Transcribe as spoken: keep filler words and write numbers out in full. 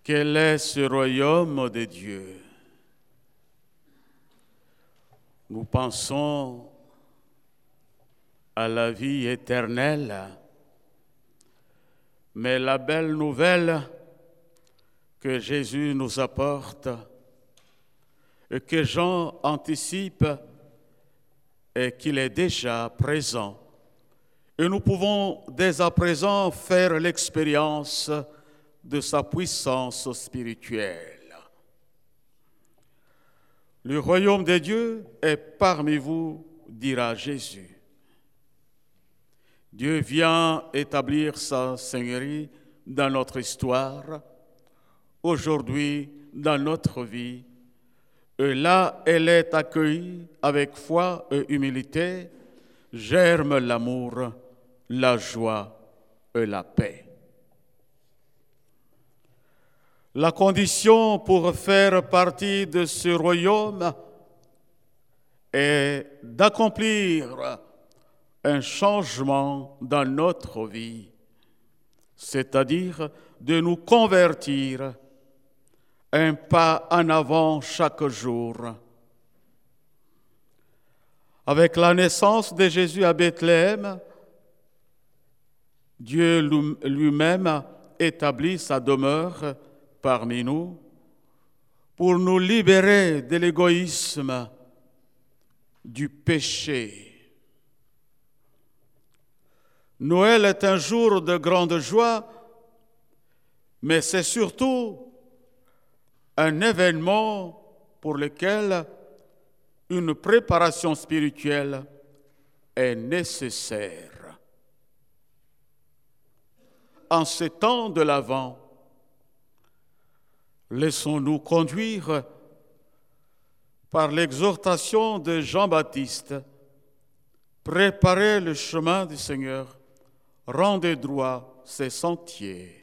Quel est ce royaume de Dieu? Nous pensons à la vie éternelle, mais la belle nouvelle que Jésus nous apporte et que Jean anticipe est qu'il est déjà présent. Et nous pouvons dès à présent faire l'expérience de sa puissance spirituelle. Le royaume de Dieu est parmi vous, dira Jésus. Dieu vient établir sa seigneurie dans notre histoire, aujourd'hui dans notre vie. Et là, elle est accueillie avec foi et humilité, germe l'amour, la joie et la paix. La condition pour faire partie de ce royaume est d'accomplir un changement dans notre vie, c'est-à-dire de nous convertir un pas en avant chaque jour. Avec la naissance de Jésus à Bethléem, Dieu lui-même établit sa demeure parmi nous pour nous libérer de l'égoïsme, du péché. Noël est un jour de grande joie, mais c'est surtout un événement pour lequel une préparation spirituelle est nécessaire. En ces temps de l'Avent, laissons-nous conduire par l'exhortation de Jean-Baptiste. Préparez le chemin du Seigneur, rendez droit ses sentiers.